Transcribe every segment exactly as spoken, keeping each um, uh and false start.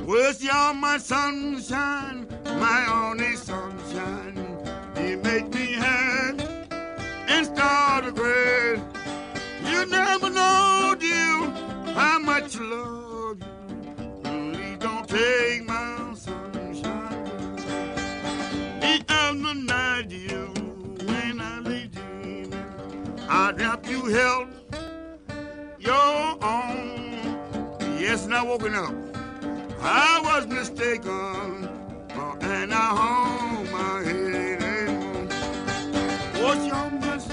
Was you're my sunshine, my only sunshine. You make me happy and start to grin. You never know, dear, how much I love you. Please don't take my sunshine. The other night, dear, when I lay dreaming, I dreamt you held your own. Yes, now woken up, I was mistaken, uh, and I hung my head and what's your mess?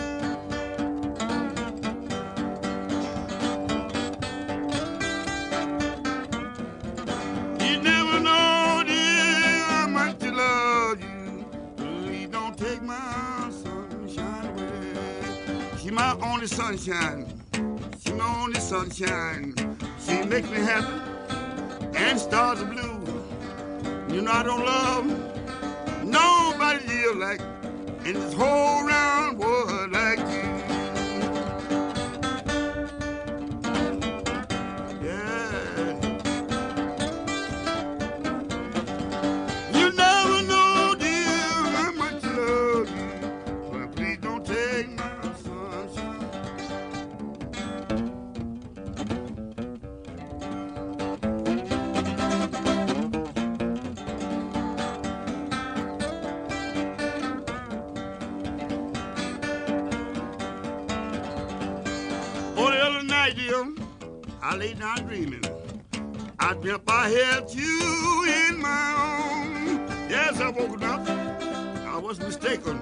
You never know, dear, how much I love you. Please don't take my sunshine away. She my only sunshine. She my only sunshine. She makes me happy and stars are blue. You know I don't love nobody here like in this whole round world like you. Yeah. You never know, dear, how much I love you. But please don't take my sunshine. I lay down dreaming. I dreamt I held you in my arms. Yes, I woke up. I was mistaken.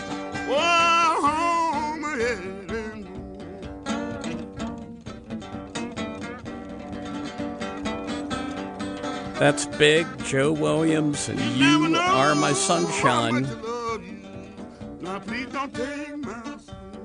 Oh, my head and That's Big Joe Williams, and You Are My Sunshine. Now please don't take my sunshine.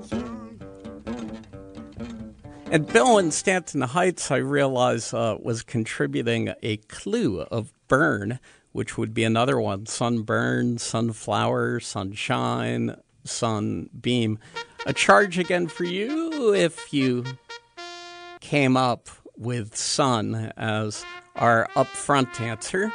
And Bill in Stanton Heights, I realize, uh, was contributing a clue of burn, which would be another one. Sunburn, sunflower, sunshine, sunbeam. A charge again for you if you came up with sun as our upfront answer.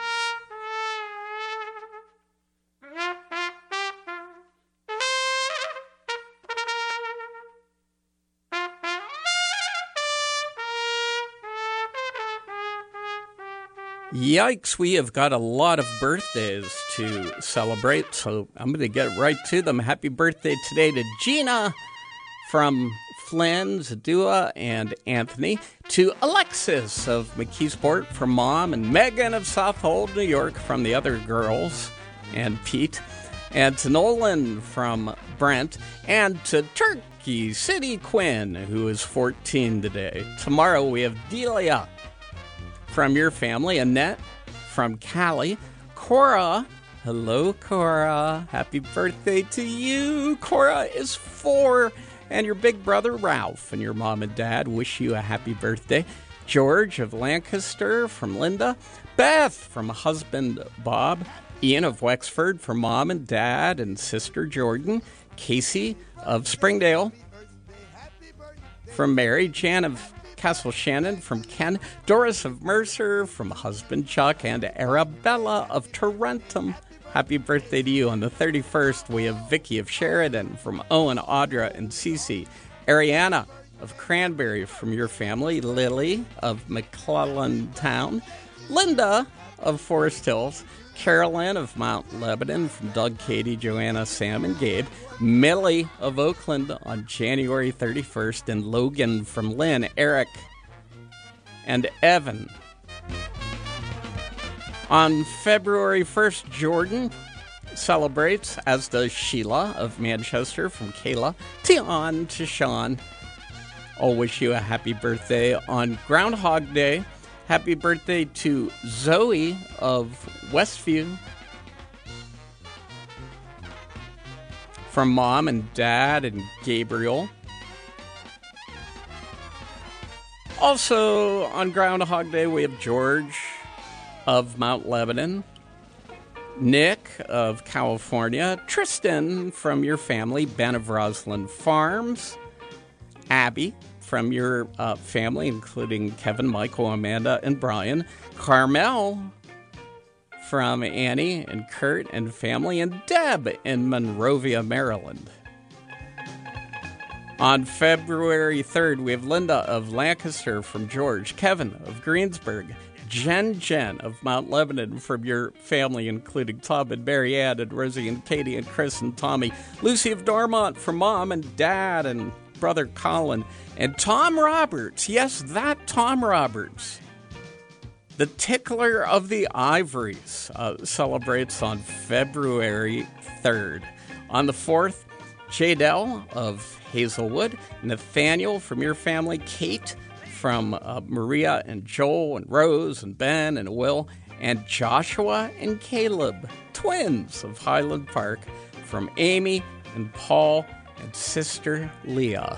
Yikes, we have got a lot of birthdays to celebrate, so I'm going to get right to them. Happy birthday today to Gina from Flynn, Zadua, and Anthony. To Alexis of McKeesport from Mom, and Megan of Southold, New York from the other girls, and Pete. And to Nolan from Brent, and to Turkey City Quinn, who is fourteen today. Tomorrow we have Delia from your family, Annette from Cali, Cora. Hello, Cora. Happy birthday to you. Cora is four, and your big brother Ralph and your mom and dad wish you a happy birthday. George of Lancaster from Linda, Beth from husband Bob, Ian of Wexford from mom and dad and sister Jordan, Casey of Springdale from Mary, Jan of Castle Shannon from Ken, Doris of Mercer from husband Chuck, and Arabella of Tarentum. Happy birthday to you. On the thirty-first, we have Vicky of Sheridan from Owen, Audra, and Cece. Ariana of Cranberry from your family. Lily of McClellan Town. Linda of Forest Hills. Carolyn of Mount Lebanon from Doug, Katie, Joanna, Sam, and Gabe. Millie of Oakland on January thirty-first, and Logan from Lynn, Eric, and Evan. On February first, Jordan celebrates, as does Sheila of Manchester from Kayla. Tion to Sean. I'll wish you a happy birthday on Groundhog Day. Happy birthday to Zoe of Westview from mom and dad and Gabriel. Also on Groundhog Day, we have George of Mount Lebanon, Nick of California, Tristan from your family, Ben of Roslyn Farms, Abby from your uh, family, including Kevin, Michael, Amanda, and Brian, Carmel from Annie and Kurt and family, and Deb in Monrovia, Maryland. On February third, we have Linda of Lancaster from George, Kevin of Greensburg, Jen Jen of Mount Lebanon from your family, including Tom and Mary Ann and Rosie and Katie and Chris and Tommy, Lucy of Dormont from Mom and Dad and brother Colin, and Tom Roberts. Yes, that Tom Roberts. The Tickler of the Ivories uh, celebrates on February third. On the fourth, Jadell of Hazelwood, Nathaniel from your family, Kate from uh, Maria and Joel and Rose and Ben and Will, and Joshua and Caleb, twins of Highland Park, from Amy and Paul and sister Leah.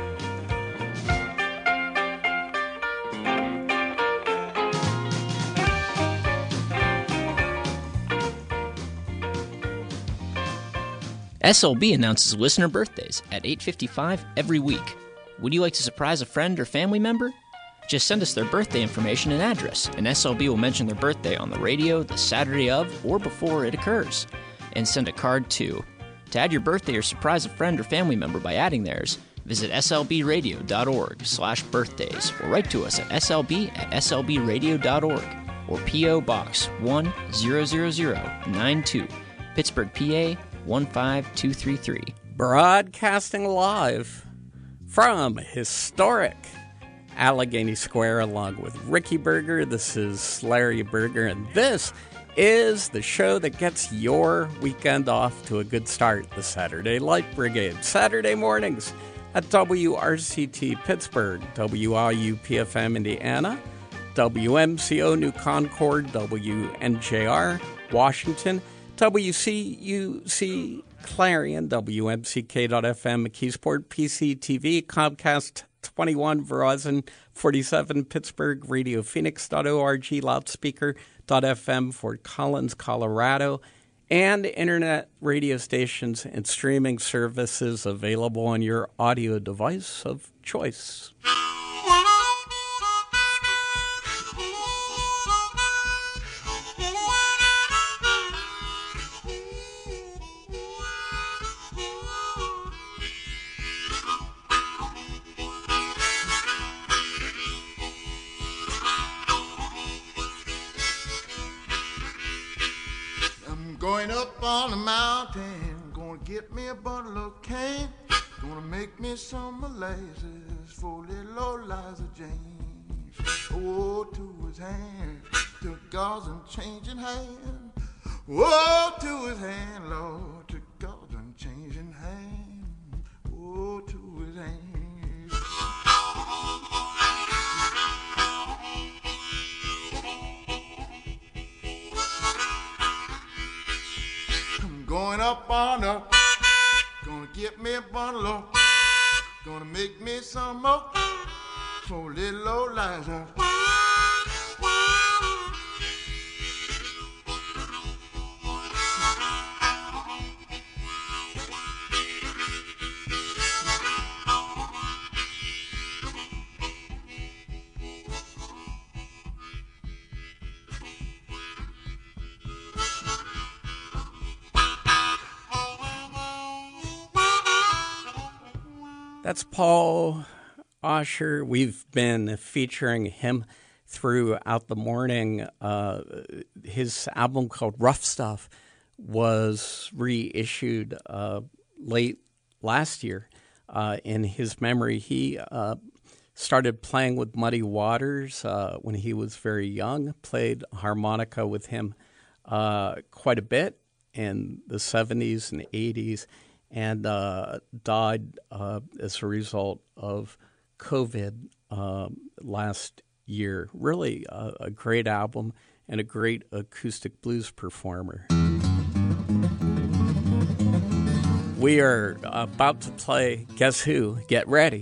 S L B announces listener birthdays at eight fifty-five every week. Would you like to surprise a friend or family member? Just send us their birthday information and address, and S L B will mention their birthday on the radio the Saturday of or before it occurs. And send a card too. To add your birthday or surprise a friend or family member by adding theirs, visit slbradio.org slash birthdays or write to us at slb at slbradio.org or P O. Box one zero zero zero nine two, Pittsburgh, P A one five two three three. Broadcasting live from historic Allegheny Square along with Ricky Berger. This is Larry Berger, and this is the show that gets your weekend off to a good start, the Saturday Light Brigade. Saturday mornings at W R C T Pittsburgh, W I U P F M Indiana, W M C O New Concord, W N J R Washington, W C U C Clarion, W M C K dot F M McKeesport, P C T V, Comcast twenty-one, Verizon forty-seven, Pittsburgh, Radio Phoenix dot org, Loudspeaker dot F M, Fort Collins, Colorado, and internet radio stations and streaming services available on your audio device of choice. Going up on the mountain, gonna get me a bundle of cane, gonna make me some molasses for little old Liza Jane. Oh, to his hand, to God's unchanging hand. Oh, to his hand, Lord, to God's unchanging hand. Oh, to his hand. Going up on up, gonna get me a bundle of, gonna make me some more for little old Liza. That's Paul Osher. We've been featuring him throughout the morning. Uh, his album called Rough Stuff was reissued uh, late last year. Uh, in his memory, he uh, started playing with Muddy Waters uh, when he was very young, played harmonica with him uh, quite a bit in the seventies and eighties, and uh, died uh, as a result of COVID uh, last year. Really a, a great album and a great acoustic blues performer. We are about to play Guess Who? Get ready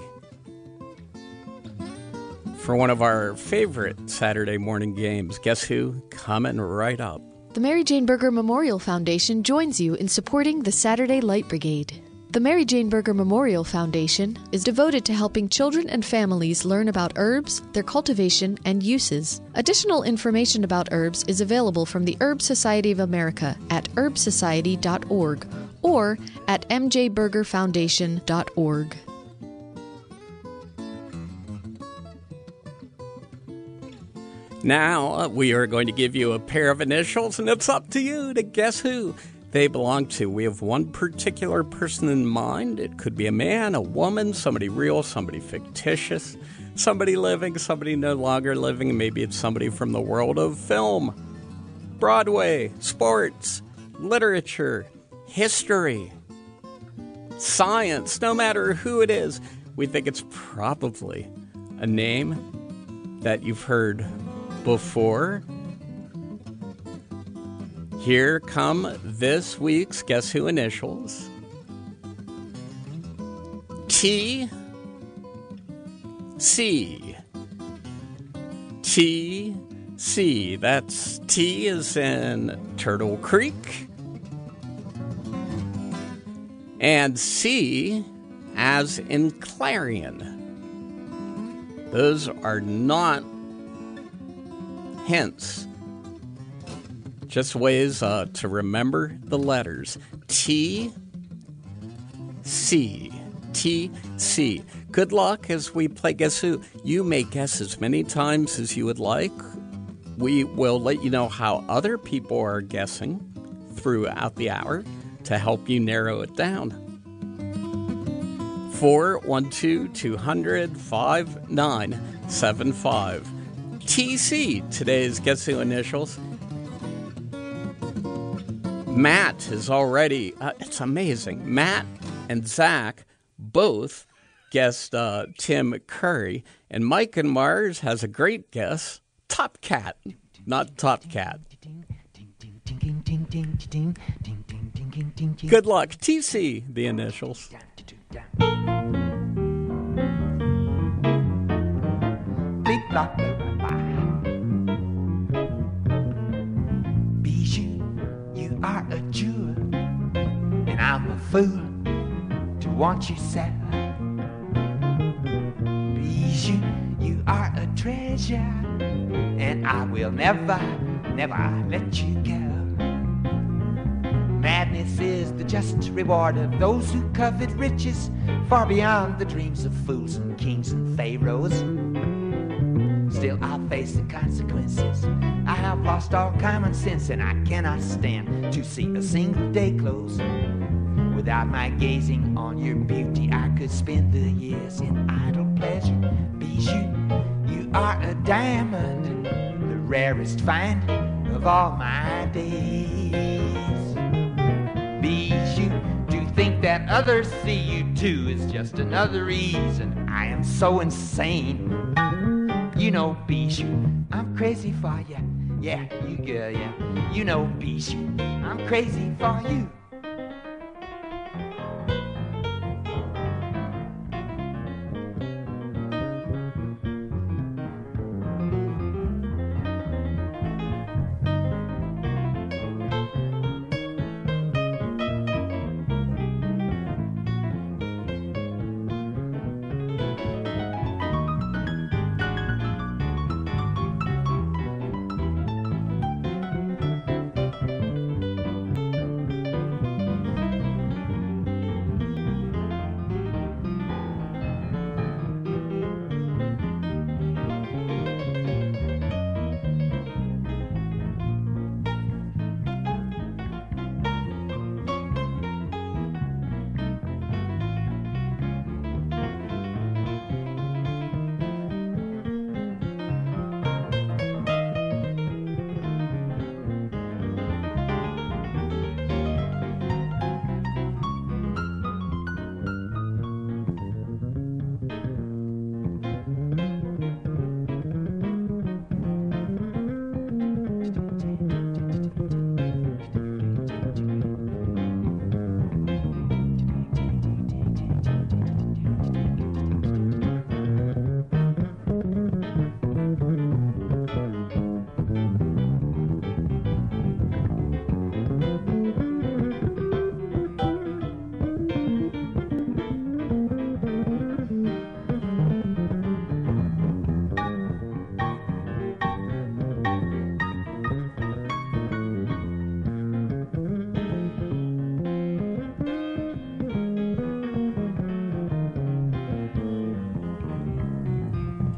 for one of our favorite Saturday morning games. Guess Who? Coming right up. The Mary Jane Berger Memorial Foundation joins you in supporting the Saturday Light Brigade. The Mary Jane Berger Memorial Foundation is devoted to helping children and families learn about herbs, their cultivation, and uses. Additional information about herbs is available from the Herb Society of America at herb society dot org or at m j berger foundation dot org. Now, uh, we are going to give you a pair of initials, and it's up to you to guess who they belong to. We have one particular person in mind. It could be a man, a woman, somebody real, somebody fictitious, somebody living, somebody no longer living. Maybe it's somebody from the world of film, Broadway, sports, literature, history, science. No matter who it is, we think it's probably a name that you've heard before. Here come this week's Guess Who initials. T C. T C. That's T as in Turtle Creek. And C as in Clarion. Those are not hints. Just ways uh, to remember the letters. T, C. T, C. Good luck as we play Guess Who. You may guess as many times as you would like. We will let you know how other people are guessing throughout the hour to help you narrow it down. four one two, two hundred, five nine seven five. T C, today's Guess Who initials. Matt is already, uh, it's amazing. Matt and Zach both guessed uh, Tim Curry. And Mike and Mars has a great guess, Top Cat, not Top Cat. Good luck. T C, the initials. You are a jewel, and I'm a fool to want you sad. Bijou, you are a treasure, and I will never, never let you go. Madness is the just reward of those who covet riches far beyond the dreams of fools and kings and pharaohs. Still, I'll face the consequences. I have lost all common sense, and I cannot stand to see a single day close without my gazing on your beauty. I could spend the years in idle pleasure. Bijou, you are a diamond, the rarest find of all my days. Bijou, to think that others see you too is just another reason I am so insane. You know, Bijou, I'm crazy for you. Yeah, you girl, yeah. You know, Bijou, I'm crazy for you.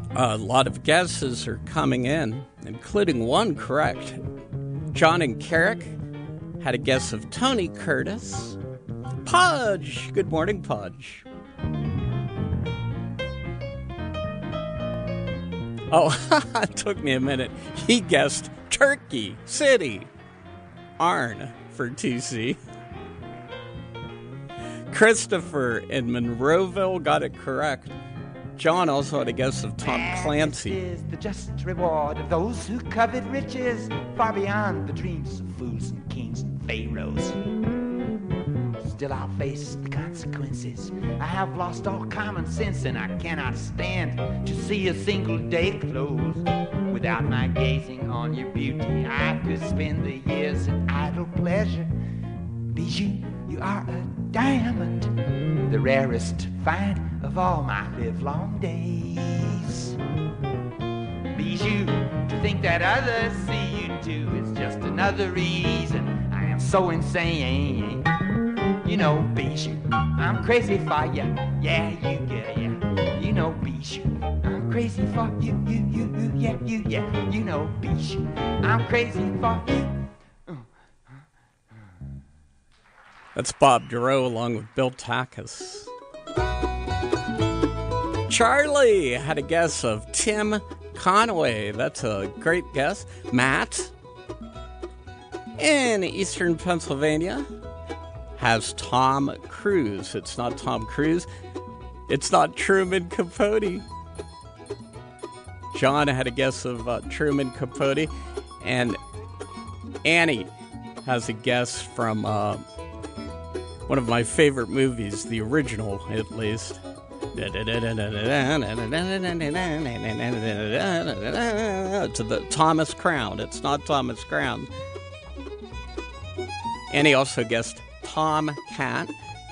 A lot of guesses are coming in, including one correct. John and Carrick had a guess of Tony Curtis. Pudge! Good morning, Pudge. Oh, it took me a minute. He guessed Turkey City. Arn for T C. Christopher in Monroeville got it correct. John also had a guess of Tom And Clancy. This is the just reward of those who covet riches far beyond the dreams of fools and kings and pharaohs. Still I'll face the consequences. I have lost all common sense, and I cannot stand to see a single day close without my gazing on your beauty. I could spend the years in idle pleasure. Bijou, you are a diamond, the rarest find of all my livelong days. Bijou, to think that others see you too is just another reason I am so insane. You know, Bijou, I'm crazy for you. Yeah, you get it, yeah. You know, Bijou, I'm crazy for you, you, you, you, yeah, you, yeah. You know, Bijou, I'm crazy for you. That's Bob Duro along with Bill Takacs. Charlie had a guess of Tim Conway. That's a great guess. Matt in Eastern Pennsylvania has Tom Cruise. It's not Tom Cruise. It's not Truman Capote. John had a guess of uh, Truman Capote. And Annie has a guess from uh, one of my favorite movies, the original at least. To the Thomas Crown. It's not Thomas Crown. And he also guessed Tom Cat.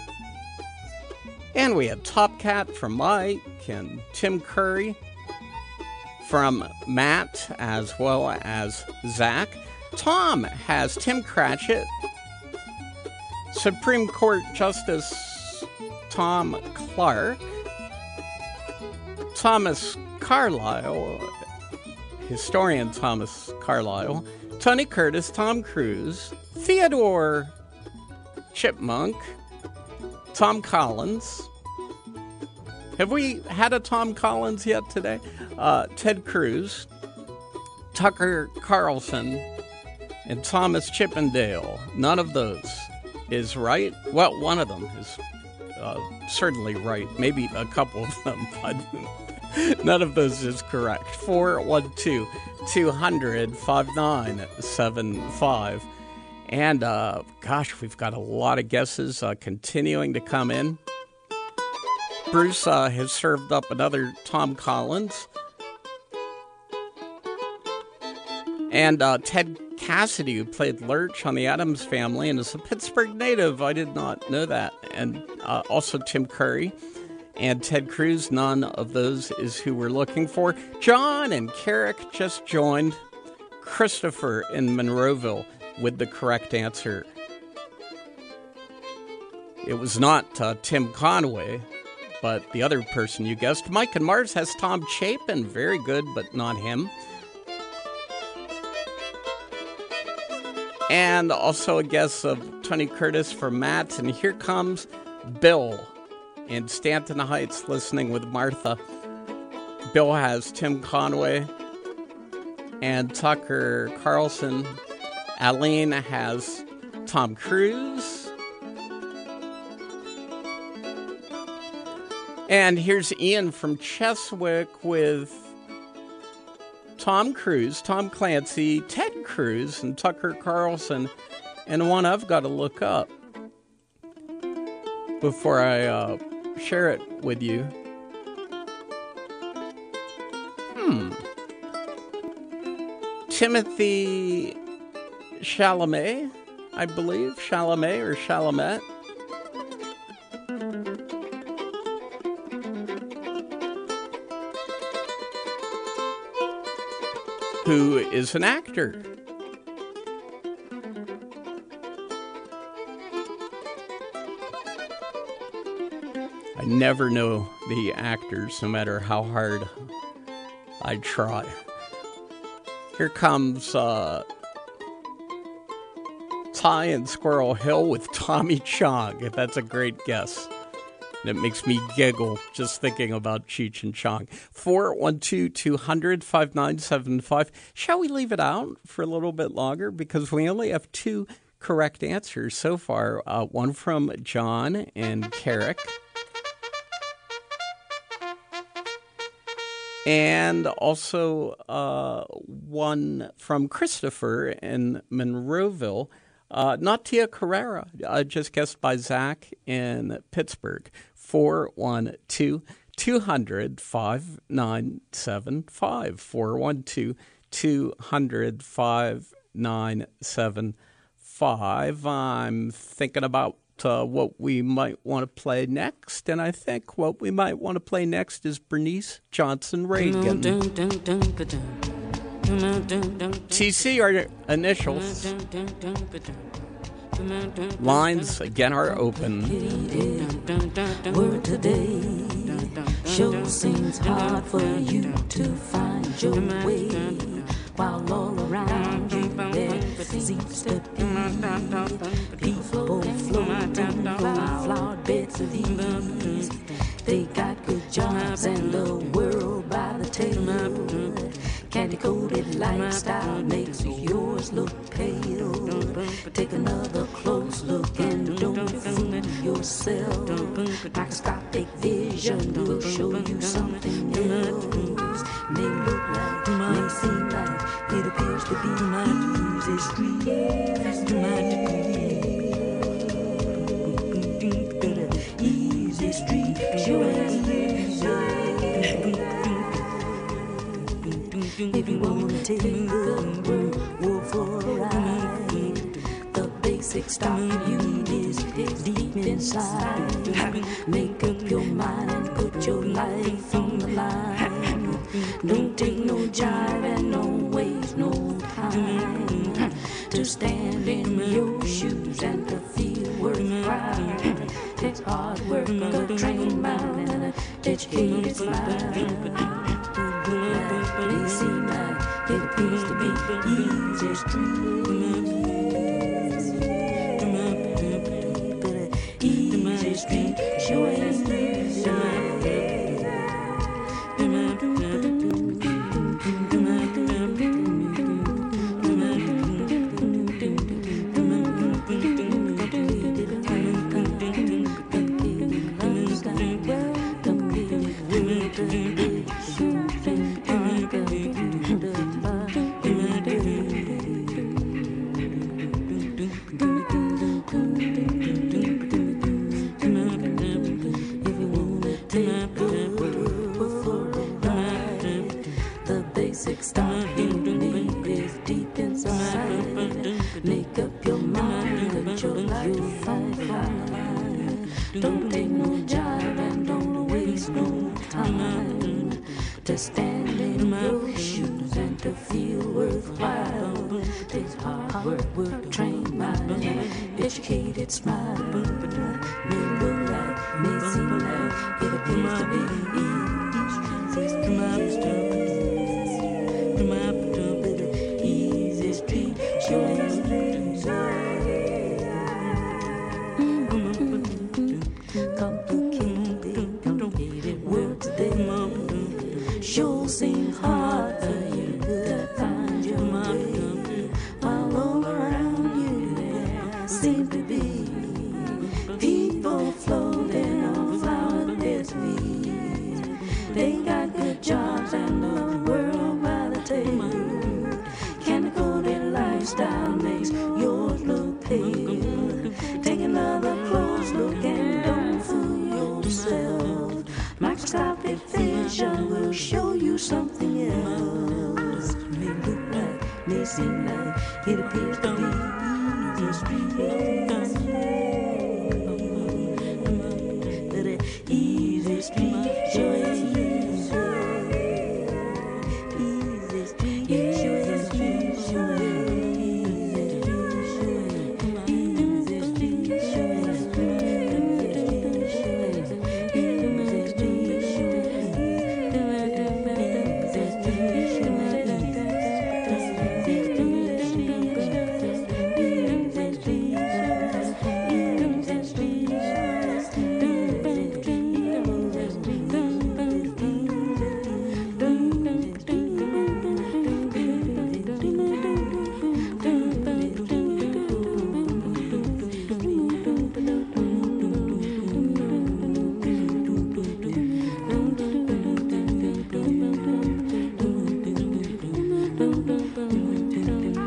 And we had Top Cat from Mike and Tim Curry from Matt, as well as Zach. Tom has Tim Cratchit. Supreme Court Justice Tom Clark. Thomas Carlyle, historian Thomas Carlyle, Tony Curtis, Tom Cruise, Theodore Chipmunk, Tom Collins. Have we had a Tom Collins yet today? Uh, Ted Cruz, Tucker Carlson, and Thomas Chippendale. None of those is right. Well, one of them is uh, certainly right. Maybe a couple of them, but none of those is correct. four one two, two hundred, five nine seven five. And, uh, gosh, we've got a lot of guesses uh, continuing to come in. Bruce uh, has served up another Tom Collins. And uh, Ted Cassidy, who played Lurch on The Addams Family and is a Pittsburgh native. I did not know that. And uh, also Tim Curry and Ted Cruz. None of those is who we're looking for. John and Carrick just joined. Christopher in Monroeville with the correct answer. It was not uh, Tim Conway, but the other person you guessed. Mike and Mars has Tom Chapin. Very good, but not him. And also a guess of Tony Curtis from Matt. And here comes Bill in Stanton Heights listening with Martha. Bill has Tim Conway and Tucker Carlson. Aline has Tom Cruise. And here's Ian from Cheswick with Tom Cruise, Tom Clancy, Ted Cruz, and Tucker Carlson. And one I've got to look up before I uh, share it with you. Hmm. Timothy Chalamet, I believe. Chalamet or Chalamet. Who is an actor. I never know the actors, no matter how hard I try. Here comes uh, Ty and Squirrel Hill with Tommy Chong. That's a great guess. And it makes me giggle just thinking about Cheech and Chong. four one two, two hundred, five nine seven five. Shall we leave it out for a little bit longer? Because we only have two correct answers so far. Uh, one from John and Carrick. And also uh, one from Christopher in Monroeville. Uh, not Tia Carrera, uh, just guessed by Zach in Pittsburgh. four one two, two hundred, five nine seven five. four one two, two hundred, five nine seven five. I'm thinking about uh, what we might want to play next, and I think what we might want to play next is Bernice Johnson Reagan. T C are initials. Lines again are open. Word today sure seems hard for you to find your way, while all around you there seems to be people floating on flowered beds of ease. They got good jobs and the world by the tail. Candy-coated lifestyle makes yours look pale. Take another close look and don't fool yourself. Microscopic vision will show you something else. May look like, may seem like it appears to be easy street. Easy street, sure ain't easy. If you wanna take the world for a ride, the basic stuff you need is deep inside. Make up your mind and put your life on the line. Don't take no jive and don't waste no time to stand in your shoes and to feel worthwhile. It's hard work, a trained mind and an educated mind. They seem like it appears to be easy street. Easy street, sure ain't easy. Stuff you need is deep inside. Make up your mind, put your life on the line. Don't take no jive and don't waste no time to stand in your shoes and to feel worthwhile. It's hard work, work, trained mind, educated smile. May look like, may seem like it appears to be easy. Easy street, sure ain't easy. Complicated, complicated world today sure seems hard for you to find your way, while all around you there seem to be people floating on flowered beds of ease. They got good jobs and the world by the tail. Candy-coated lifestyle makes yours look pale. Take another close look and don't fool yourself. Microscopic vision will show you something else. May look like, may seem like it appears to be easy street. Easy street, sure ain't easy. Easy street, sure ain't easy. Easy street, sure ain't easy. Easy street, sure ain't easy.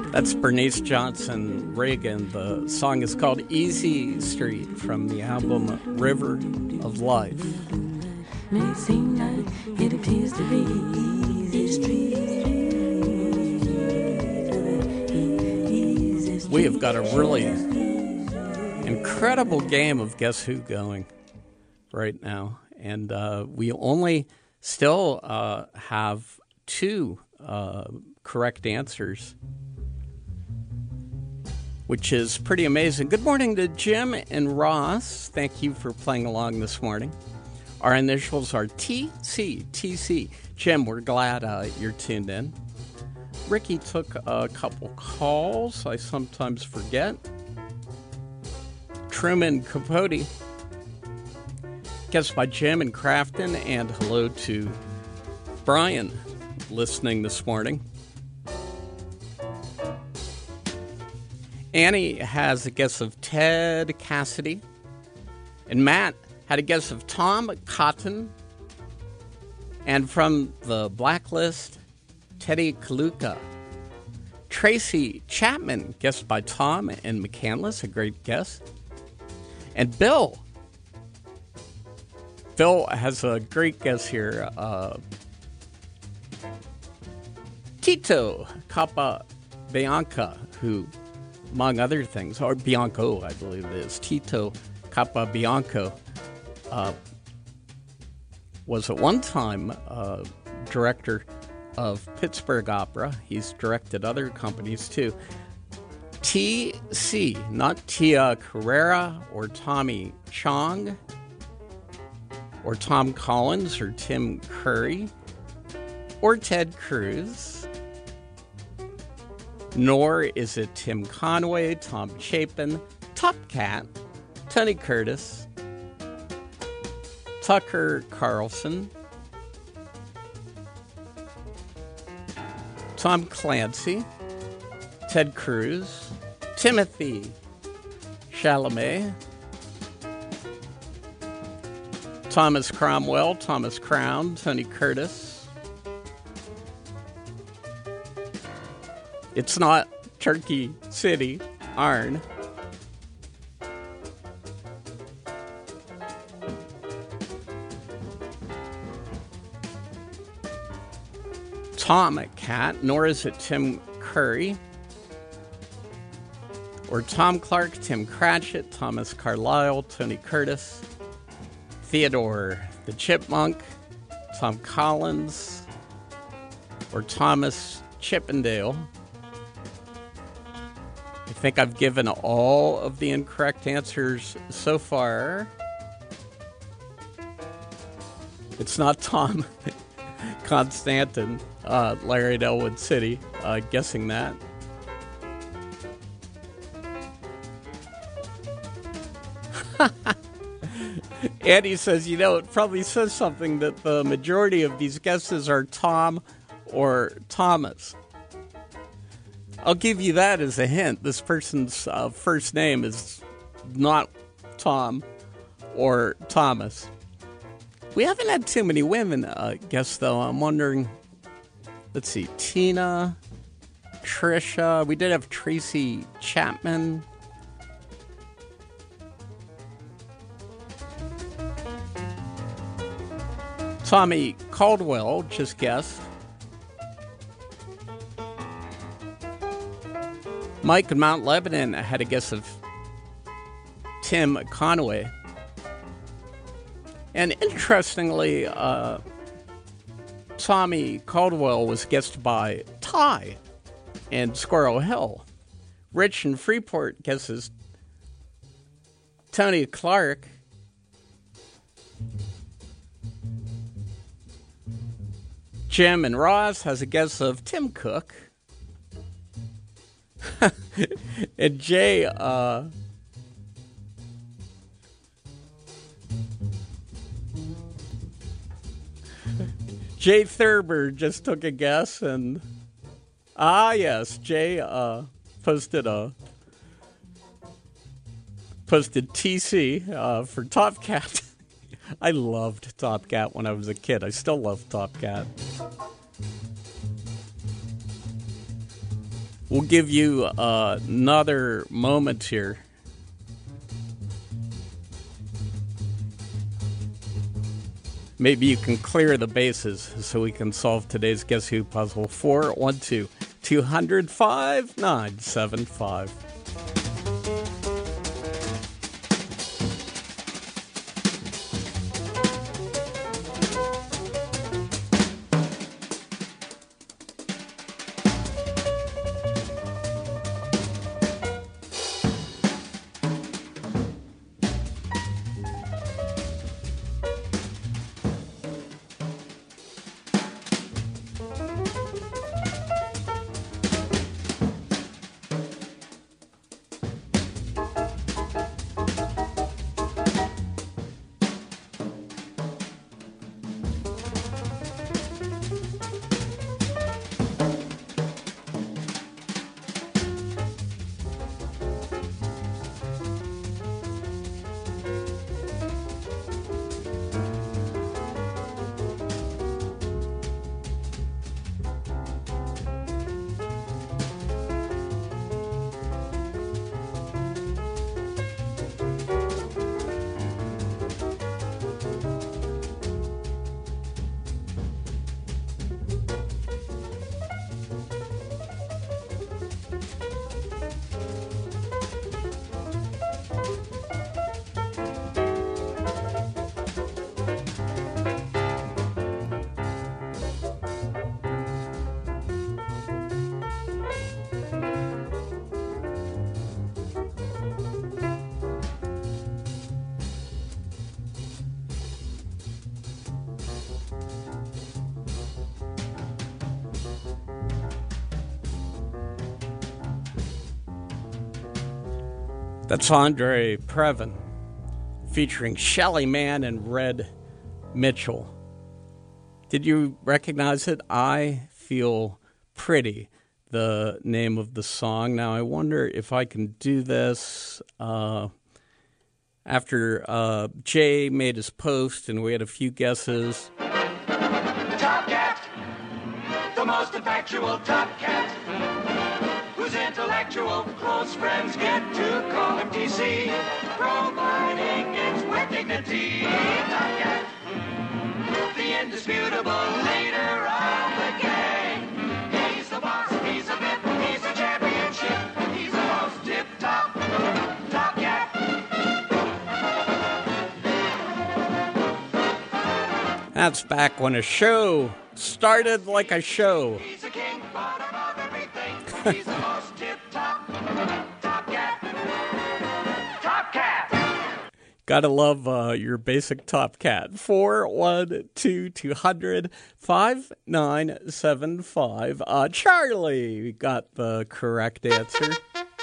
That's Bernice Johnson Reagan. The song is called Easy Street from the album River of Life. May seem like it appears to be easy street. We have got a really incredible game of Guess Who going right now. And uh, we only still uh, have two uh, correct answers, which is pretty amazing. Good morning to Jim and Ross. Thank you for playing along this morning. Our initials are T C. T C. Jim, we're glad uh, you're tuned in. Ricky took a couple calls. I sometimes forget. Truman Capote. Guessed by Jim and Crafton. And hello to Brian listening this morning. Annie has a guess of Ted Cassidy. And Matt had a guess of Tom Cotton. And from the Blacklist, Teddy Kaluka. Tracy Chapman, guessed by Tom and McCandless, a great guess. And Bill. Bill has a great guess here. Uh, Tito Capabianca, who, among other things, or Bianco, I believe it is, Tito Capabianco, uh, was at one time uh, director of Pittsburgh Opera. He's directed other companies too. T C, not Tia Carrera or Tommy Chong or Tom Collins or Tim Curry or Ted Cruz. Nor is it Tim Conway, Tom Chapin, Top Cat, Tony Curtis, Tucker Carlson, Tom Clancy, Ted Cruz, Timothy Chalamet, Thomas Cromwell, Thomas Crown, Tony Curtis. It's not Turkey City, Arn. Tom Cat, nor is it Tim Curry, or Tom Clark, Tim Cratchit, Thomas Carlyle, Tony Curtis, Theodore the Chipmunk, Tom Collins, or Thomas Chippendale. I think I've given all of the incorrect answers so far. It's not Tom Constantin, uh, Larry at Elwood City, uh, guessing that. Andy says, you know, it probably says something that the majority of these guesses are Tom or Thomas. I'll give you that as a hint. This person's uh, first name is not Tom or Thomas. We haven't had too many women uh, guess, though. I'm wondering, let's see, Tina, Trisha. We did have Tracy Chapman. Tommy Caldwell just guessed. Mike in Mount Lebanon had a guess of Tim Conway. And interestingly, uh, Tommy Caldwell was guessed by Ty in Squirrel Hill. Rich in Freeport guesses Tony Clark. Jim and Ross has a guess of Tim Cook. And Jay, uh, Jay Thurber just took a guess, and ah, yes, Jay uh, posted a posted T C uh, for Top Cat. I loved Top Cat when I was a kid. I still love Top Cat. We'll give you uh, another moment here. Maybe you can clear the bases so we can solve today's Guess Who puzzle. four one two, two hundred, five nine seven five. That's Andre Previn featuring Shelly Manne and Red Mitchell. Did you recognize it? I Feel Pretty, the name of the song. Now, I wonder if I can do this uh, after uh, Jay made his post and we had a few guesses. Top Cat, the most effectual Top Cat, whose intellectual close friends get to call him T C, providing it's with dignity. Top Cat, the indisputable leader of the gang. He's the boss, he's a bit, he's a championship, he's the most tip-top Top Cat. That's back when a show started like a show. He's a king, but above everything, he's the most tip-top Top Cat. Top Cat. Gotta love uh, your basic Top Cat. four one two, two hundred, five nine seven five. Uh, Charlie got the correct answer.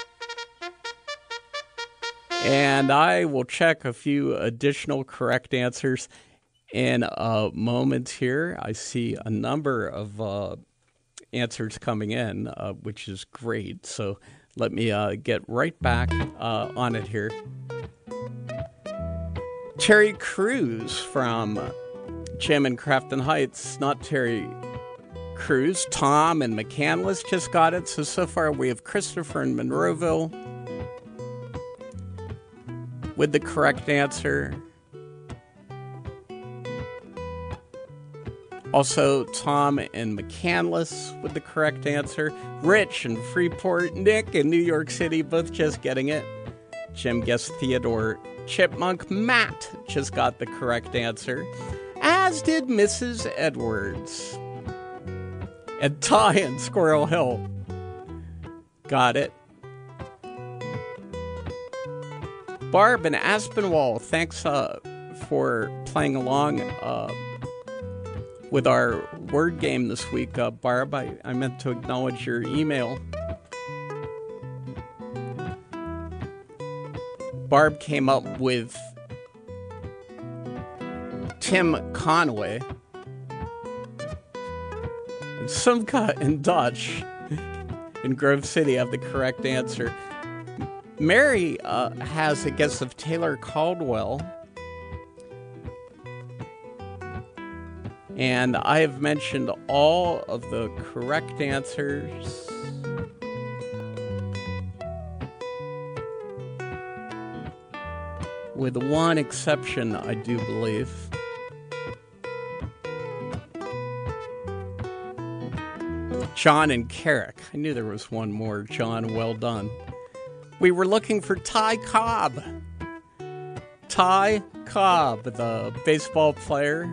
And I will check a few additional correct answers in a moment here. I see a number of uh, answers coming in, uh, which is great. So let me uh, get right back uh, on it here. Terry Crews from Jim in Crafton Heights, not Terry Crews. Tom and McCandless just got it. So, so far we have Christopher in Monroeville with the correct answer. Also, Tom and McCandless with the correct answer. Rich and Freeport, Nick in New York City, both just getting it. Jim guessed Theodore Chipmunk. Matt just got the correct answer, as did Missus Edwards. And Ty in Squirrel Hill got it. Barb in Aspinwall, thanks uh, for playing along uh, with our word game this week. Uh, Barb, I, I meant to acknowledge your email. Barb came up with Tim Conway. And Sumka and Dutch in Grove City have the correct answer. Mary uh, has a guess of Taylor Caldwell. And I have mentioned all of the correct answers. with one exception, I do believe. John and Carrick. I knew there was one more. John, well done. We were looking for Ty Cobb. Ty Cobb, the baseball player,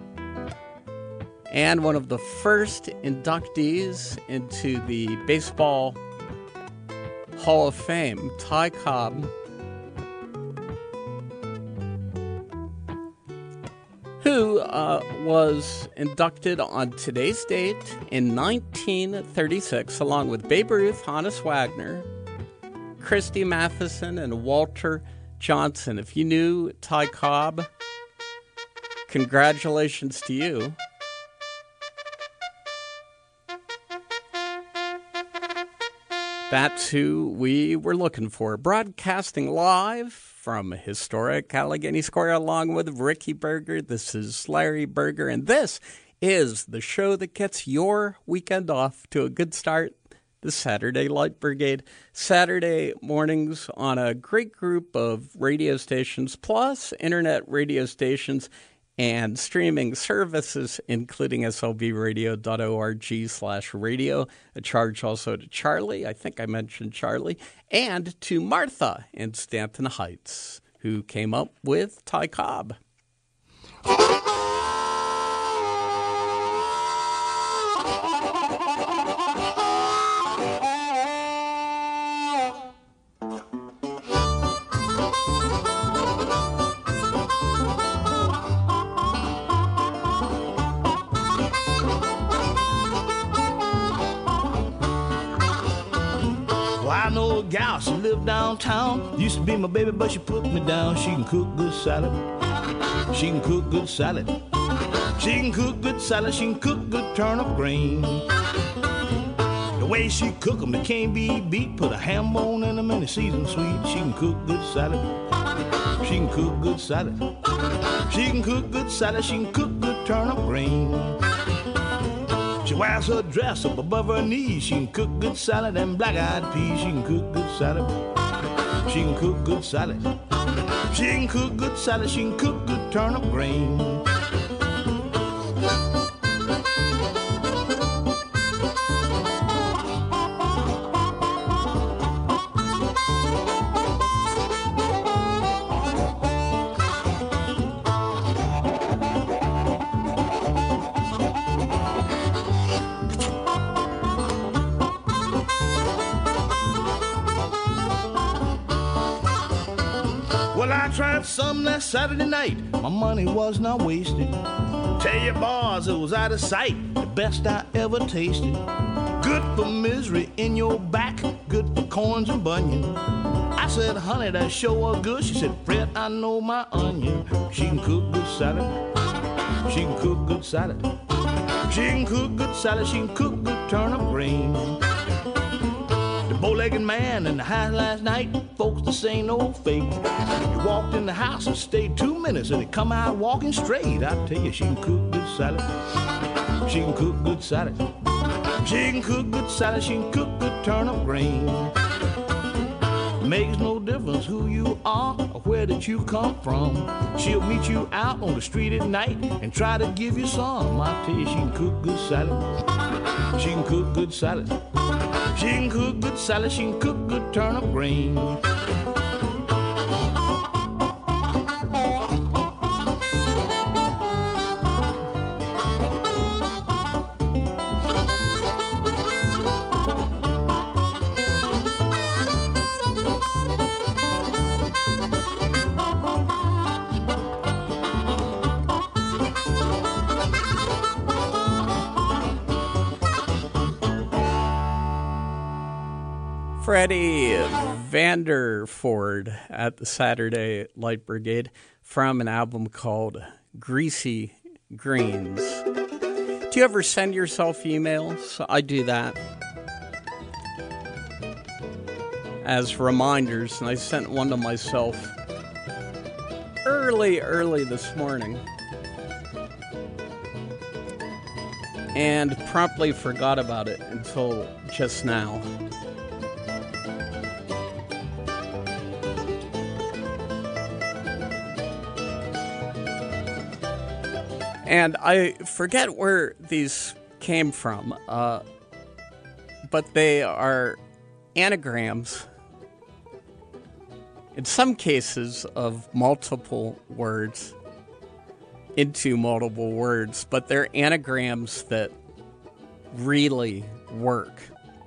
and one of the first inductees into the Baseball Hall of Fame. Ty Cobb, who uh, was inducted on today's date in nineteen thirty-six, along with Babe Ruth, Honus Wagner, Christy Matheson, and Walter Johnson. If you knew Ty Cobb, congratulations to you. That's who we were looking for. Broadcasting live from historic Allegheny Square along with Ricky Berger. This is Larry Berger, and this is the show that gets your weekend off to a good start. The Saturday Light Brigade. Saturday mornings on a great group of radio stations, plus internet radio stations and streaming services, including S L B radio dot org slash radio. A charge also to Charlie, I think I mentioned Charlie, and to Martha in Stanton Heights, who came up with Ty Cobb. Gal, she lived downtown. Used to be my baby, but she put me down. She can cook good salad. She can cook good salad. She can cook good salad. She can cook good turnip green. The way she cook them, they can't be beat. Put a ham bone in them and a seasoned sweet. She can cook good salad. She can cook good salad. She can cook good salad. She can cook good turnip green. She wears her dress up above her knees. She can cook good salad and black-eyed peas. She can cook good salad. She can cook good salad. She can cook good salad. She can cook good turnip green. Tried some last Saturday night. My money was not wasted. Tell you boys, it was out of sight. The best I ever tasted. Good for misery in your back. Good for corns and bunion. I said, honey, that sure was good. She said, Fred, I know my onion. She can cook good salad. She can cook good salad. She can cook good salad. She can cook good turnip green. Bow-legged man in the house last night, folks, this ain't no fake. He walked in the house and stayed two minutes and he come out walking straight. I tell you, she can cook good salad. She can cook good salad. She can cook good salad. She can cook good turnip green. Makes no difference who you are or where that you come from. She'll meet you out on the street at night and try to give you some. I tell you, she can cook good salad. She can cook good salad. She can cook good salad, she can cook good turnip green. Freddie Vanderford at the Saturday Light Brigade from an album called Greasy Greens. Do you ever send yourself emails? I do that as reminders, and I sent one to myself early, early this morning and promptly forgot about it until just now. And I forget where these came from, uh, but they are anagrams, in some cases, of multiple words into multiple words, but they're anagrams that really work.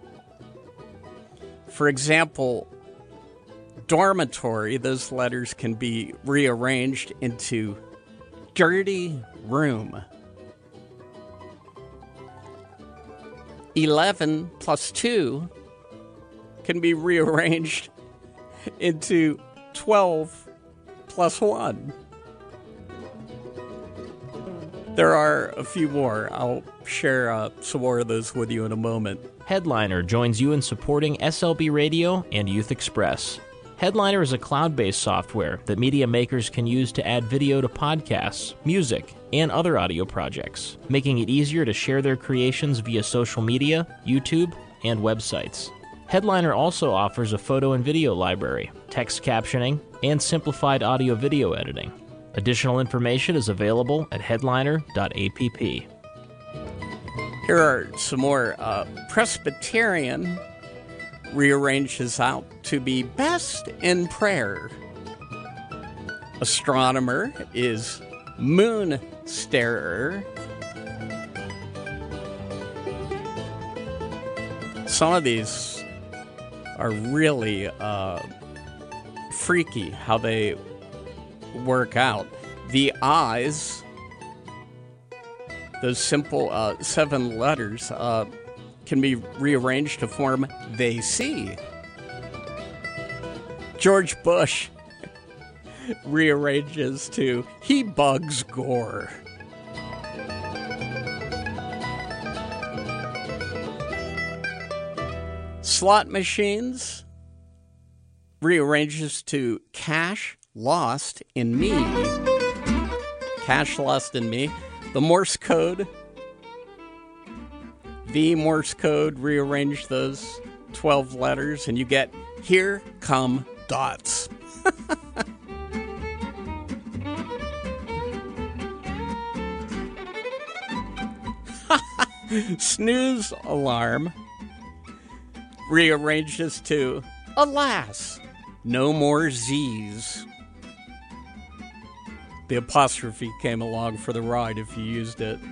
For example, dormitory, those letters can be rearranged into dirty room. eleven plus two can be rearranged into twelve plus one. There are a few more. I'll share uh, some more of those with you in a moment. Headliner joins you in supporting S L B Radio and Youth Express. Headliner is a cloud-based software that media makers can use to add video to podcasts, music, and other audio projects, making it easier to share their creations via social media, YouTube, and websites. Headliner also offers a photo and video library, text captioning, and simplified audio-video editing. Additional information is available at headliner dot app. Here are some more. Uh, Presbyterian rearranges out to be best in prayer. Astronomer is moon starer. Some of these are really uh, freaky how they work out. The eyes, those simple uh, seven letters, uh, can be rearranged to form they see. George Bush rearranges to he bugs Gore. Slot machines rearranges to cash lost in me. Cash lost in me. The Morse code. The Morse code, rearrange those twelve letters, and you get here come dots. Snooze alarm rearranges to alas, no more Z's. The apostrophe came along for the ride if you used it.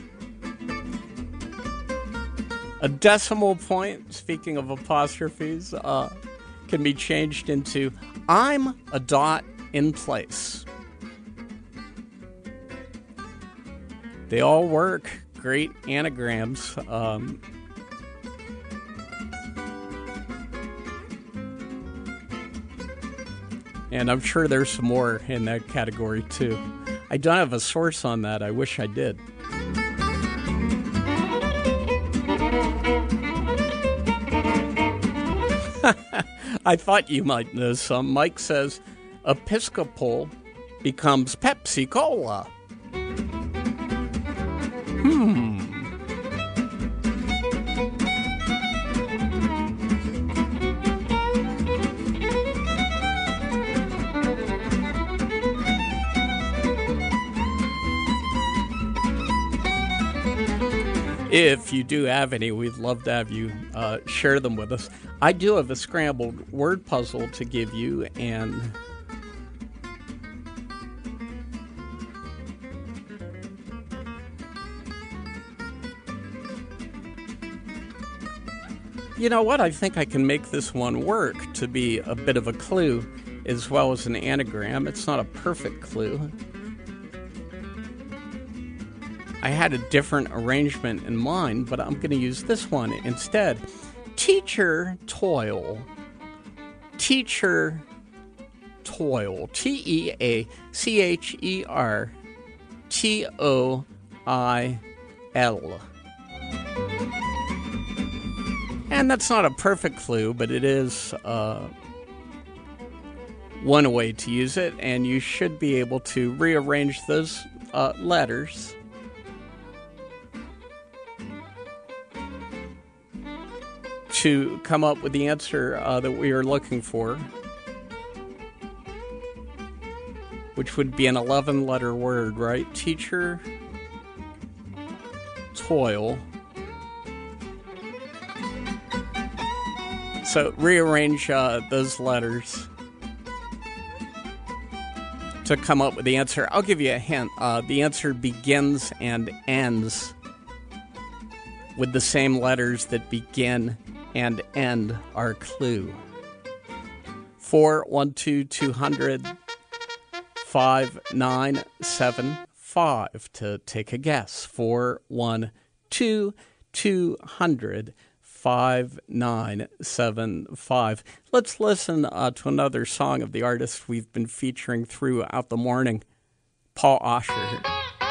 A decimal point, speaking of apostrophes, uh, can be changed into I'm a dot in place. They all work. Great anagrams. Um, and I'm sure there's some more in that category, too. I don't have a source on that. I wish I did. I thought you might know some. Mike says Episcopal becomes Pepsi Cola. Hmm. If you do have any, we'd love to have you uh, share them with us. I do have a scrambled word puzzle to give you, and you know what? I think I can make this one work to be a bit of a clue as well as an anagram. It's not a perfect clue. I had a different arrangement in mind, but I'm going to use this one instead. Teacher toil. Teacher toil. T E A C H E R T O I L. And that's not a perfect clue, but it is uh, one way to use it, and you should be able to rearrange those uh, letters to come up with the answer uh, that we are looking for, which would be an eleven-letter word, right? Teacher toil. So rearrange uh, those letters to come up with the answer. I'll give you a hint. Uh, the answer begins and ends with the same letters that begin and end our clue. four one two two hundred five nine seven five to take a guess. four one two two hundred five nine seven five. Let's listen uh, to another song of the artist we've been featuring throughout the morning, Paul Osher.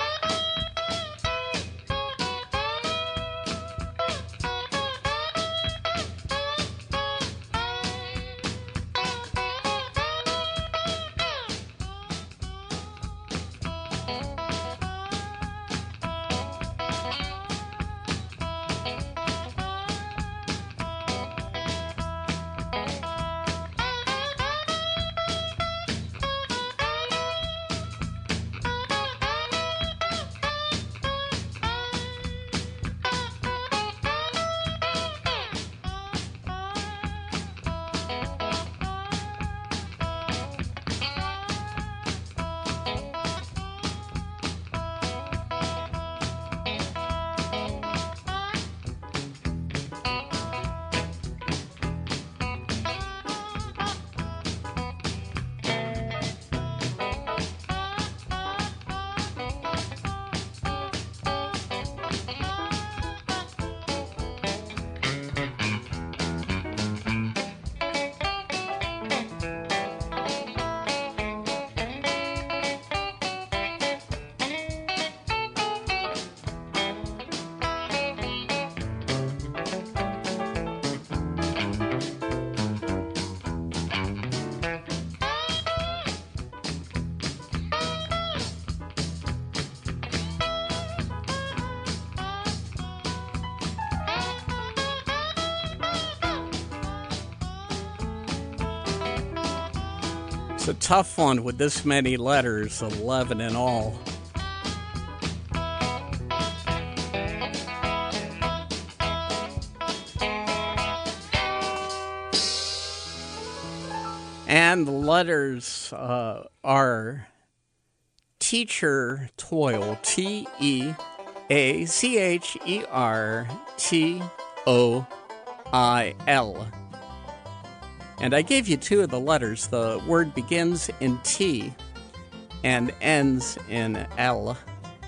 It's a tough one with this many letters, eleven in all. And the letters uh, are teacher toil, T E A C H E R T O I L. And I gave you two of the letters. The word begins in T and ends in L.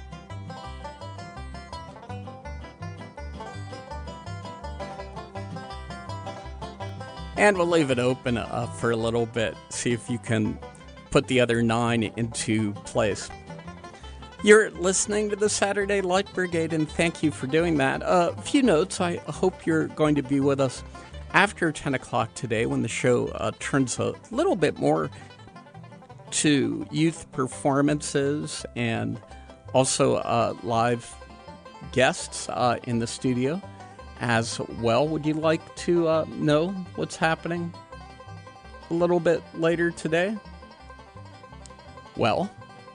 And we'll leave it open uh, for a little bit, see if you can put the other nine into place. You're listening to the Saturday Light Brigade, and thank you for doing that. A uh, few notes. I hope you're going to be with us after ten o'clock today, when the show uh, turns a little bit more to youth performances and also uh, live guests uh, in the studio as well. Would you like to uh, know what's happening a little bit later today? Well,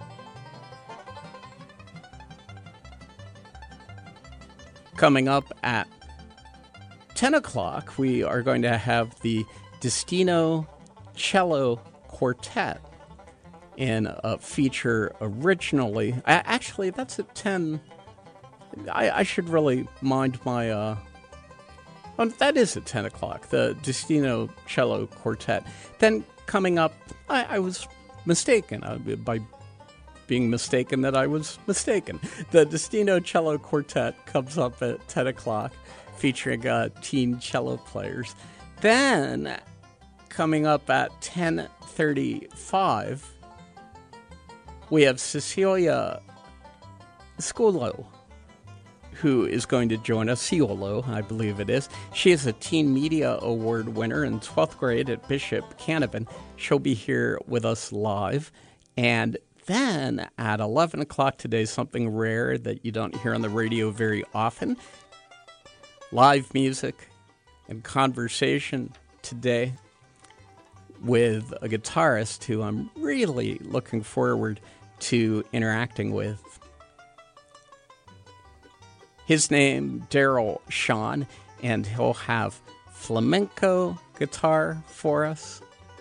coming up at ten o'clock, we are going to have the Destino Cello Quartet in a feature originally. Actually, that's at ten. I, I should really mind my... Uh, oh, that is at ten o'clock, the Destino Cello Quartet. Then coming up, I, I was mistaken uh, by being mistaken that I was mistaken. The Destino Cello Quartet comes up at ten o'clock. Featuring uh, teen cello players. Then, coming up at ten thirty-five, we have Cecilia Scolo, who is going to join us. Ciolo, I believe it is. She is a Teen Media Award winner in twelfth grade at Bishop Canevin. She'll be here with us live. And then, at eleven o'clock today, something rare that you don't hear on the radio very often, live music and conversation today with a guitarist who I'm really looking forward to interacting with. His name, Daryl Sean, and he'll have flamenco guitar for us,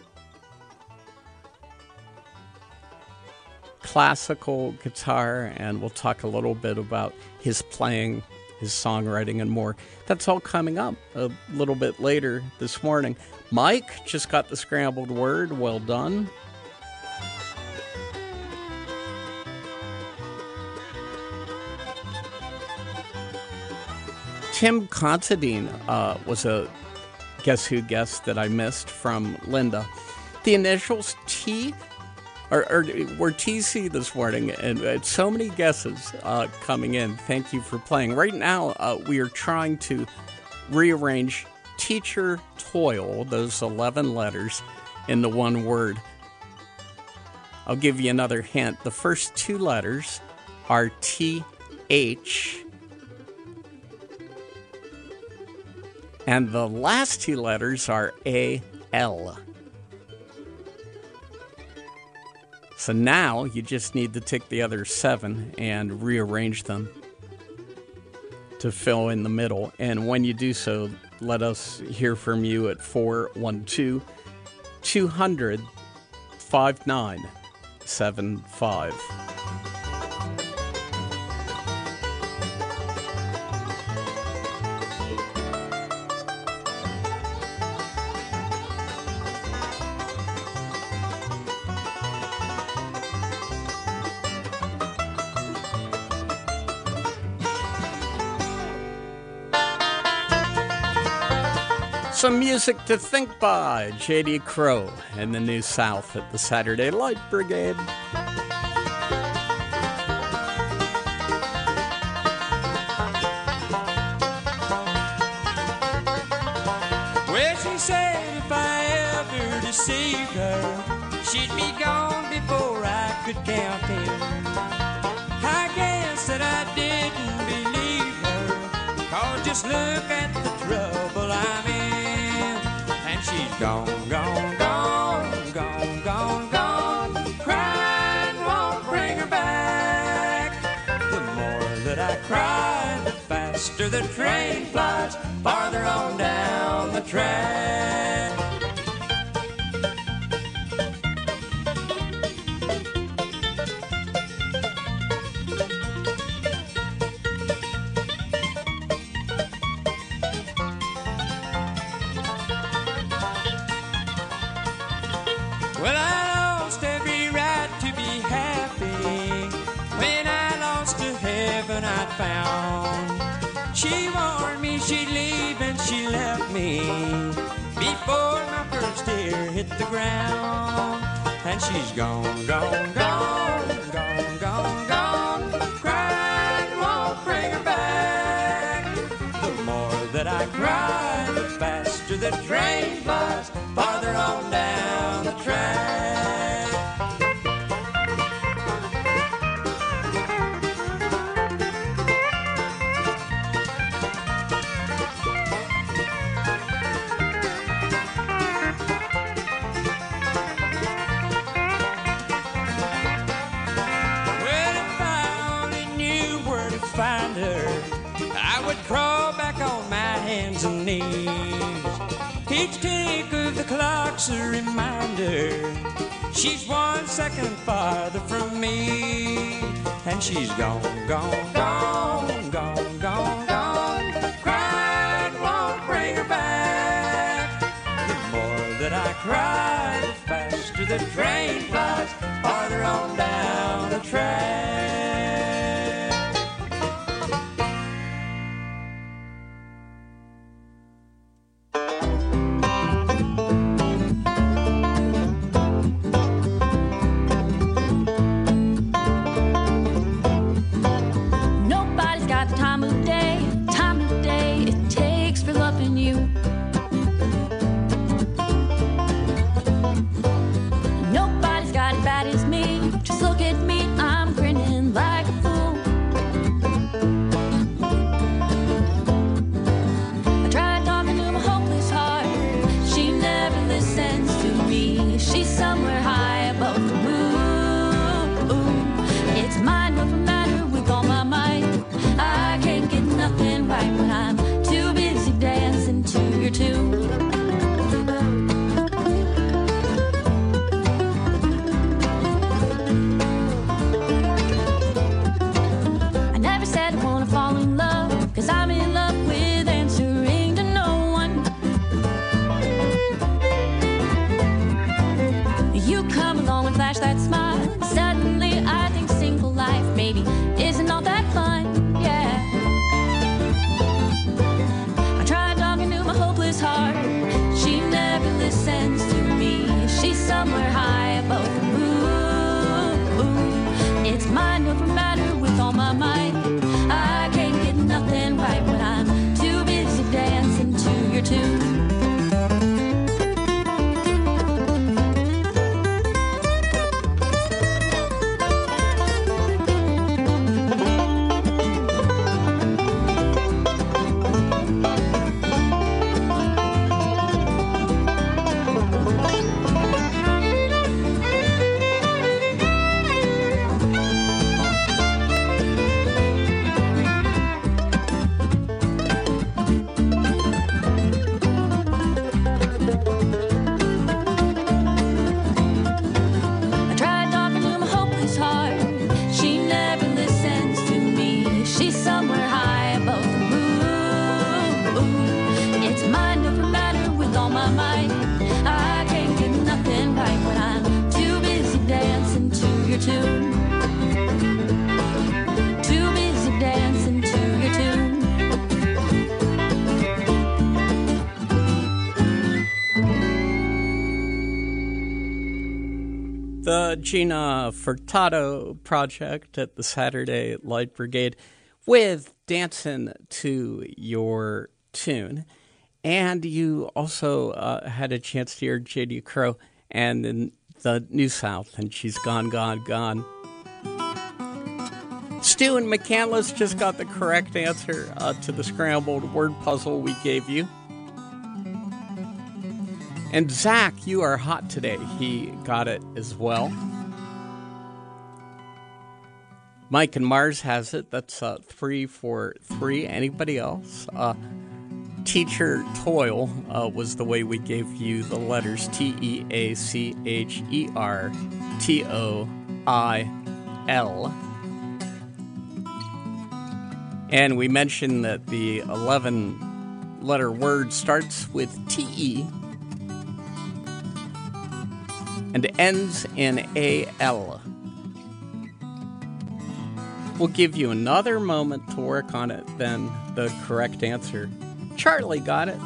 classical guitar, and we'll talk a little bit about his playing, his songwriting, and more. That's all coming up a little bit later this morning. Mike just got the scrambled word. Well done. Tim Considine uh, was a Guess Who guest that I missed from Linda. The initials T or, or were T C this morning, and uh, so many guesses uh, coming in. Thank you for playing. Right now, uh, we are trying to rearrange teacher toil, those eleven letters, into one word. I'll give you another hint. The first two letters are T H. And the last two letters are A L. So now you just need to take the other seven and rearrange them to fill in the middle. And when you do so, let us hear from you at four one two, two hundred, five nine seven five. Some music to think by J D Crowe and the New South at the Saturday Light Brigade. Well, she said if I ever deceived her, she'd be gone before I could count ten. I guess that I didn't believe her, 'cause just look at the trouble I'm in. She's gone, gone, gone, gone, gone, gone. Crying won't bring her back. The more that I cry, the faster the train flies farther on down the track. Well, I lost every right to be happy when I lost to heaven I'd found. She warned me she'd leave and she left me before my first ear hit the ground. And she's gone, gone, gone, gone, gone, gone. Crying won't bring her back. The more that I cry, the faster the train flies farther on down the track. Well, if I only knew where to find her, I would crawl back on my hands and knees. Each tick of the clock's a reminder she's one second farther from me. And she's gone, gone, gone, gone, gone, gone. Crying won't bring her back. The more that I cry, the faster the train flies farther on down the track. Nobody's got it bad as me. Just look at me, I'm grinning like your tune. I never said I wanna fall in love, 'cause I'm in love with answering to no one. You come along and flash that smile, suddenly I think single life maybe isn't all that fun, yeah. I tried talking to my hopeless heart, she never listens to me. She's somewhere high above the moon. It's mine over matter with all my might. I can't get nothing right when I'm too busy dancing to your tune. The Gina Furtado Project at the Saturday Light Brigade with Dancing to Your Tune. And you also uh, had a chance to hear J D Crowe and in the New South, and She's Gone, Gone, Gone. Stu and McCandless just got the correct answer uh, to the scrambled word puzzle we gave you. And Zach, you are hot today. He got it as well. Mike and Mars has it. That's uh, three for three. Anybody else? Uh, Teacher Toil uh, was the way we gave you the letters T E A C H E R T O I L. And we mentioned that the eleven-letter word starts with T E and ends in A L. We'll give you another moment to work on it, then the correct answer. Charlie got it.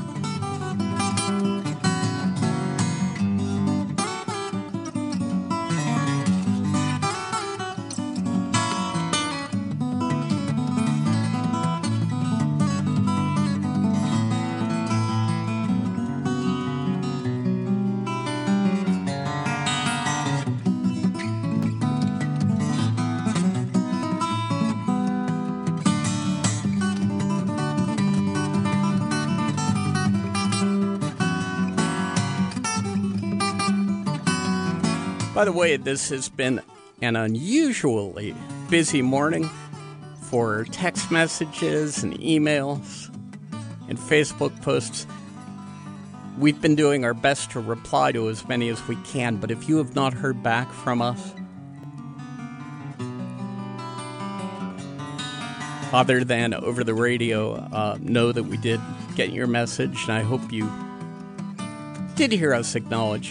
By the way, this has been an unusually busy morning for text messages and emails and Facebook posts. We've been doing our best to reply to as many as we can, but if you have not heard back from us, other than over the radio, uh, know that we did get your message, and I hope you did hear us acknowledge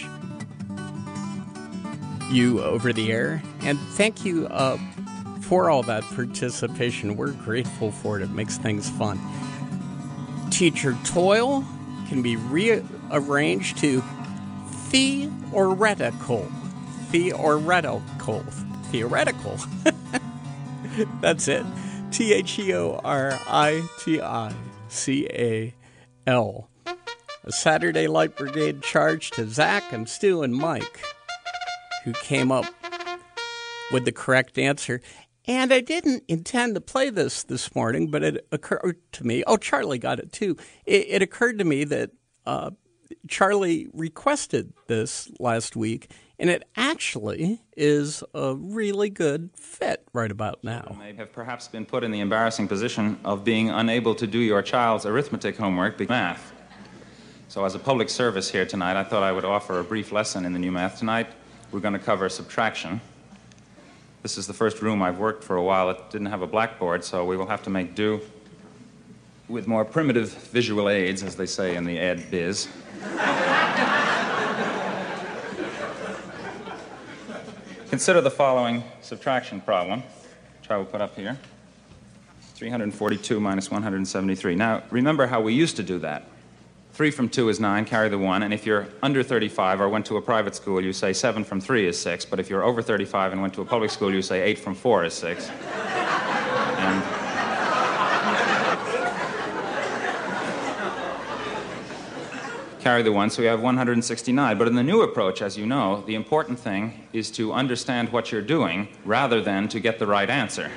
you over the air. And thank you uh, for all that participation. We're grateful for it. It makes things fun. Teacher Toil can be rearranged to theoretical. Theoretical. Theoretical. That's it. T H E O R I T I C A L. A Saturday Light Brigade charge to Zach and Stu and Mike, who came up with the correct answer. And I didn't intend to play this this morning, but it occurred to me. Oh, Charlie got it too. It, it occurred to me that uh, Charlie requested this last week, and it actually is a really good fit right about now. You may have perhaps been put in the embarrassing position of being unable to do your child's arithmetic homework because math. So as a public service here tonight, I thought I would offer a brief lesson in the new math. Tonight, we're going to cover subtraction. This is the first room I've worked for a while. It didn't have a blackboard, so we will have to make do with more primitive visual aids, as they say in the ed biz. Consider the following subtraction problem, which I will put up here. three hundred forty-two minus one hundred seventy-three. Now, remember how we used to do that. three from two is nine, carry the one, and if you're under thirty-five or went to a private school, you say seven from three is six, but if you're over thirty-five and went to a public school, you say eight from four is six. And carry the one, so we have one hundred sixty-nine. But in the new approach, as you know, the important thing is to understand what you're doing rather than to get the right answer.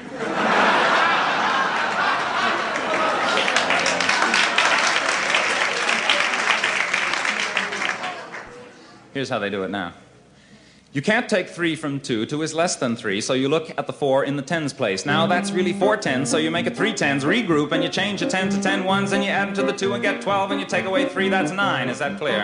Here's how they do it now. You can't take three from two. two is less than three, so you look at the four in the tens place. Now that's really four tens, so you make it three tens, regroup, and you change a ten to ten ones, and you add to the two and get twelve, and you take away three, that's nine. Is that clear?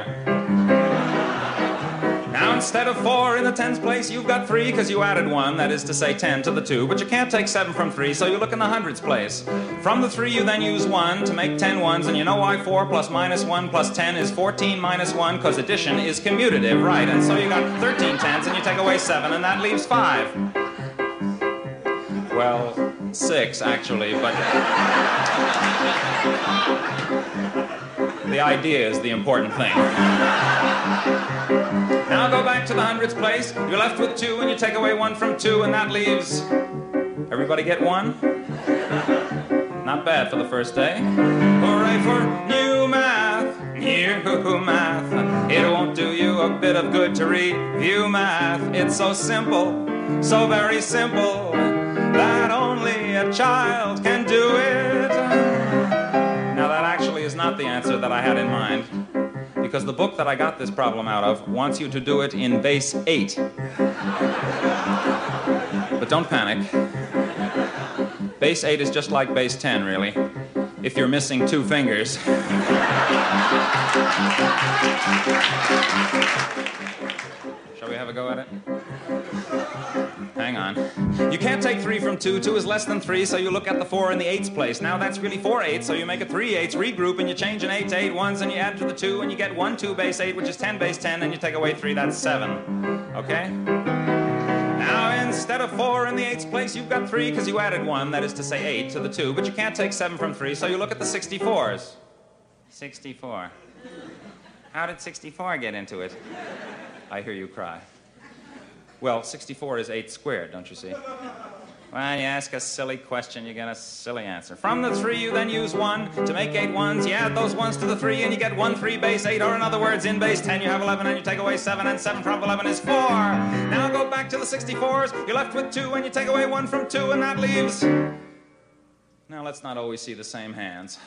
Now instead of four in the tens place, you've got three because you added one, that is to say ten to the two, but you can't take seven from three, so you look in the hundreds place. From the three, you then use one to make ten ones, and you know why four plus minus one plus ten is fourteen minus one, because addition is commutative, right? And so you got thirteen tens, and you take away seven, and that leaves five. Well, six, actually, but the idea is the important thing. Now go back to the hundreds place. You're left with two, and you take away one from two, and that leaves... Everybody get one? Not bad for the first day. Hooray for new math, new math. It won't do you a bit of good to review math. It's so simple, so very simple, that only a child can do it. Now that actually is not the answer that I had in mind, because the book that I got this problem out of wants you to do it in base eight. But don't panic. Base eight is just like base ten, really, if you're missing two fingers. Shall we have a go at it? Hang on. You can't take three from two. Two is less than three, so you look at the four in the eights place. Now that's really four eights, so you make it three eights, regroup, and you change an eight to eight ones, and you add to the two, and you get one two base eight, which is ten base ten, and you take away three, that's seven. Okay? Now instead of four in the eights place, you've got three, because you added one, that is to say eight, to the two, but you can't take seven from three, so you look at the sixty-fours. sixty-four. How did sixty-four get into it? I hear you cry. Well, sixty-four is eight squared, don't you see? Well, you ask a silly question, you get a silly answer. From the three, you then use one to make eight ones. You add those ones to the three, and you get one three base eight, or in other words, in base ten, you have eleven, and you take away seven, and seven from eleven is four. Now go back to the sixty-fours. You're left with two, and you take away one from two, and that leaves... Now, let's not always see the same hands.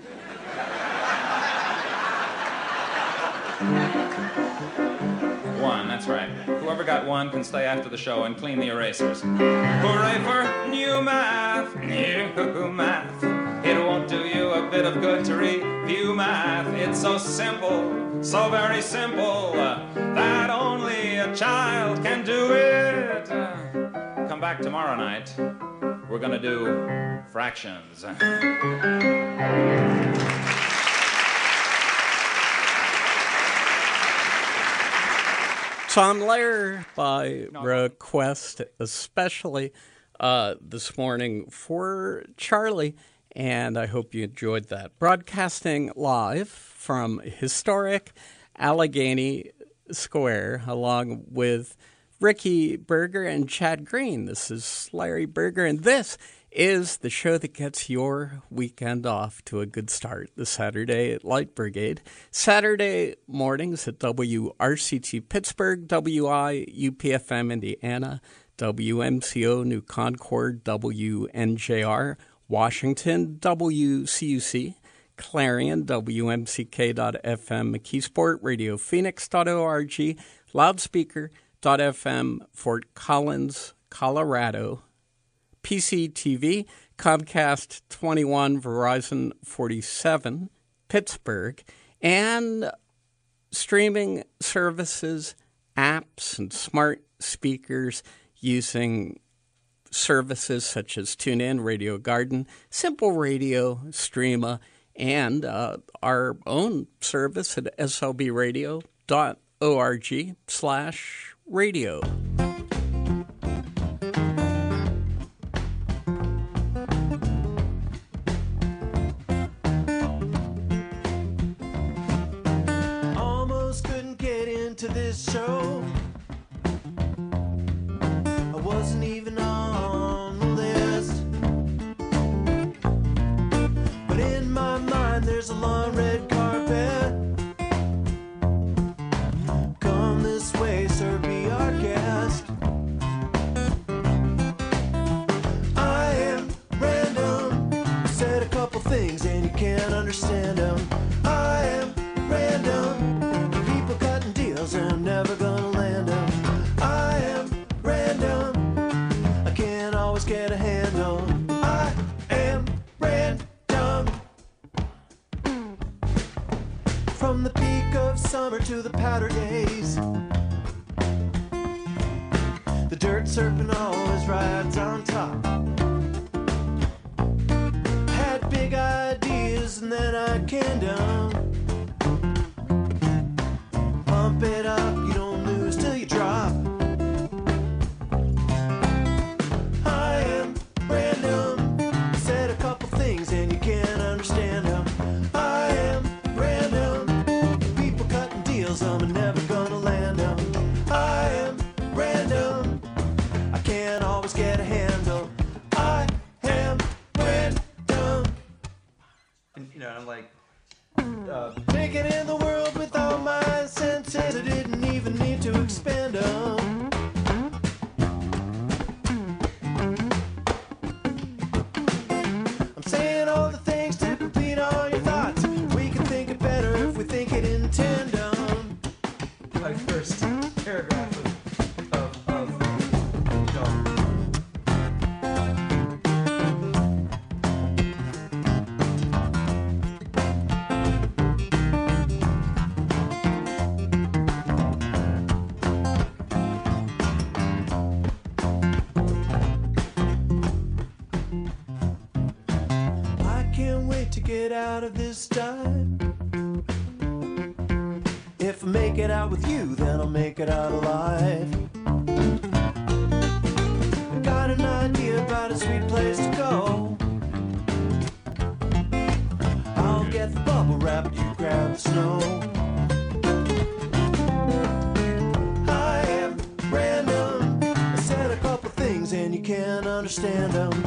One, that's right. Whoever got one can stay after the show and clean the erasers. Hooray for new math, new math. It won't do you a bit of good to review math. It's so simple, so very simple, uh, that only a child can do it. Uh, come back tomorrow night. We're gonna do fractions. Tom Lehrer, by request, especially uh, this morning for Charlie, and I hope you enjoyed that. Broadcasting live from historic Allegheny Square, along with Ricky Berger and Chad Green. This is Larry Berger, and this is the show that gets your weekend off to a good start. The Saturday at Light Brigade. Saturday mornings at W R C T Pittsburgh, W I U P F M Indiana, W M C O New Concord, W N J R Washington, W C U C Clarion, W M C K dot F M McKeesport, Radio Phoenix dot org, Loudspeaker dot F M Fort Collins, Colorado, P C T V, Comcast twenty-one, Verizon forty-seven, Pittsburgh, and streaming services, apps, and smart speakers using services such as TuneIn, Radio Garden, Simple Radio, Streama, and uh, our own service at S L B radio dot org slash radio. Almost couldn't get into this show. I wasn't even on the list. But in my mind there's a long red carpet. Come this way, sir, be our guest. I am random. Said a couple things and you can't understand them. I am random. People cutting deals and I'm never gonna land them. I am random. I can't always get a handle. I am random. From the peak of summer to the powder days, the dirt serpent always rides on top. Had big ideas and then I canned them. Pump it up, you don't lose till you drop. I am random. Said a couple things and you can't understand them. I am random. People cutting deals, I'm never gonna land them. I am random. I can't always get a handle. I am random. And you know, I'm like uh, making in the world with all my senses. I didn't even need to expand them. I'm saying all the things to complete all your thoughts. We can think it better if we think it in tandem. My first paragraph of, of, of you know. I can't wait to get out of this time. If I make it out with you, then I'll make it out alive. I got an idea about a sweet place to go. I'll get the bubble wrap, you grab the snow. I am random. I said a couple things and you can't understand them.